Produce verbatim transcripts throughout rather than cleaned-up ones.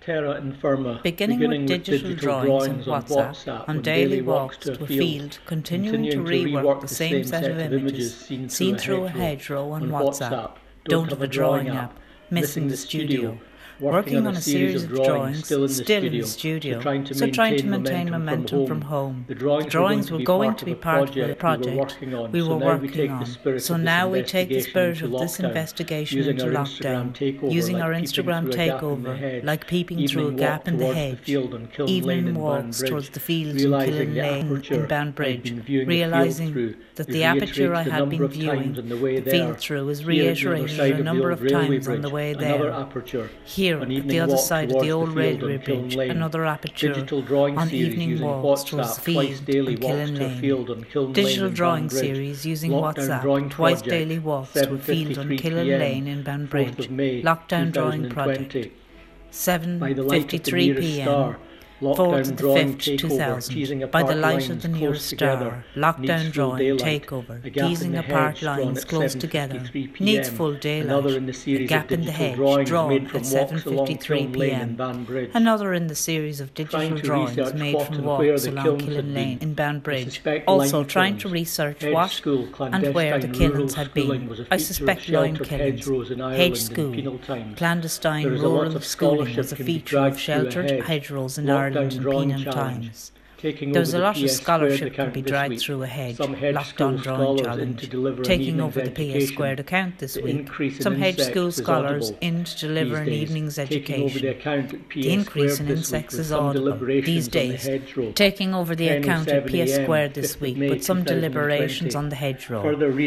Terra Infirma, beginning, beginning with, with digital, digital drawings, drawings on WhatsApp, WhatsApp on daily walks to a field, field continuing, continuing to rework the same set of images seen, seen through a hedgerow on WhatsApp, WhatsApp don't have a drawing app, missing the studio, working on a series of drawings still in the studio, so trying to, so maintain, trying to maintain momentum from home. The drawings, the drawings were going to be part of the project we were working on, so now we take the spirit of this investigation into lockdown, using our Instagram takeover like peeping through a gap in the hedge, evening walks towards the field in Killen Lane in Banbridge, realising that the aperture I had been viewing the field through is reiterated a number of times on the way there. Here, at the other side of the old railway bridge, another aperture on evening walks towards the field in Killen Lane. Digital drawing series using WhatsApp, twice daily walks to a field on Killen Lane in Banbridge. Lockdown drawing project. seven fifty-three p m fourth of the fifth, two thousand. By the light of the nearest star, lockdown drawing takeover, teasing apart lines close together, needs full daylight, a gap in the hedge drawn at seven fifty-three p m. Another in the series of digital drawings made from walks along Killen Lane in Banbridge, also trying to research what and where the kilns had been. I suspect lime kilns, hedge school, clandestine rural schooling was a feature of sheltered hedgerows in Ireland in penal times. There was a lot of scholarship to be dragged through a hedge, lockdown drawing challenge, taking over the P S squared account this week. Some hedge school scholars in to deliver an evening's education. The increase in insects is audible these days, taking over the account at P S squared this week, but some deliberations on the hedgerow.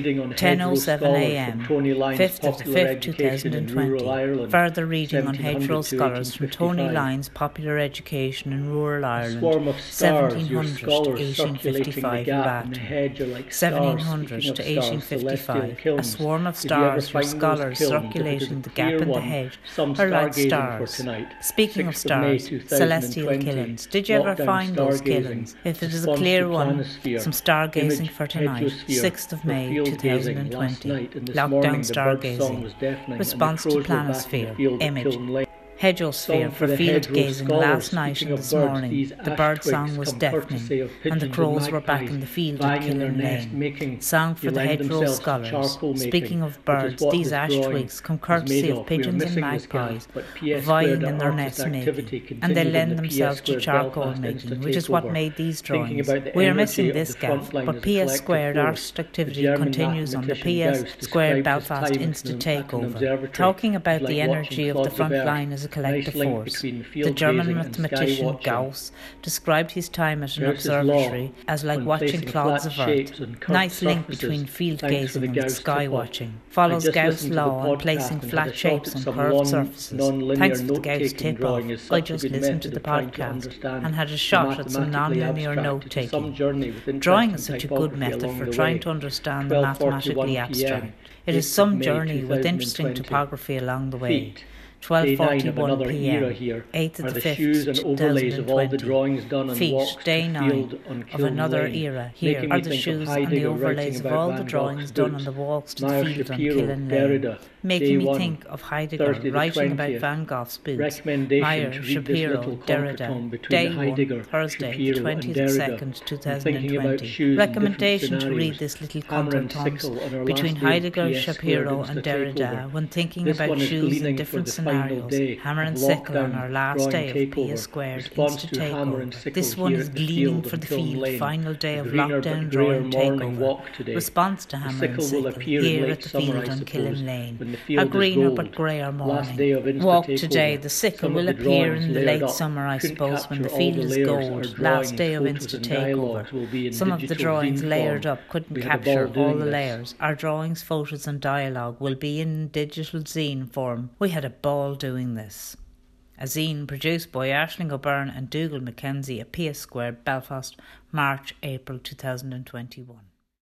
ten oh seven a m, fifth of the fifth, two thousand twenty. Further reading on hedgerow scholars from Tony Lyon's Popular Education in Rural Ireland, seventeen hundred to eighteen fifty-five Vat, seventeen hundred to eighteen fifty-five. A swarm of stars for scholars circulating the gap in the hedge are like stars. Speaking of stars, celestial killings. Did you ever find those killings? If it is a clear one, some stargazing for tonight, sixth of May two thousand twenty. Lockdown stargazing. Response to planisphere. Image. Hedgeosphere for field gazing last night and this morning. The bird song was deafening, and the crows were back in the field at Killen Lane. Song for the hedgerow scholars. Speaking of birds, these ash twigs come courtesy of pigeons and magpies, vying in their nest making, and they lend themselves to charcoal making, which is what made these drawings. We are missing this gaff, but P S squared artist activity continues on the P S squared Belfast Insta takeover, talking about the energy of the front line as a collective force. The German mathematician Gauss described his time at an observatory as like watching clods of earth. Nice link between field gazing and sky watching. Follows Gauss' law on placing flat shapes on curved surfaces. Thanks for the Gauss tip-off. I just listened to the podcast and had a shot at some non-linear note-taking. Drawing is such a good method for trying to understand the mathematically abstract. It is some journey with interesting topography along the way. twelve forty-one p m, eighth of the fifth, two thousand twenty. Feet, day nine of another era. Here are the shoes and the overlays of all the drawings done on the walks to the field on Killen Lane, making me think of Heidegger writing about Van Gogh's boots. Meyer, Shapiro, Derrida. Day one, Thursday, the twentieth of the second, two thousand twenty. Recommendation to read this little contretemps between Heidegger, Shapiro and Derrida when thinking about shoes in different scenarios. Hammer and sickle on our last day of P S squared Insta takeover. This one is gleaning for the field, final day of lockdown drawing takeover. Response to hammer and sickle here at the field on Killen Lane. A greener but greyer morning. Walk today, the sickle will appear in the late summer, I suppose, when the field is gold. Last day of Insta takeover. Some of the drawings layered up couldn't capture all the layers. Our drawings, photos and dialogue will be in digital zine form. We had a ball doing this. A zine produced by Aisling O'Byrne and Dougal Mackenzie at P S squared Belfast, March April two thousand twenty-one.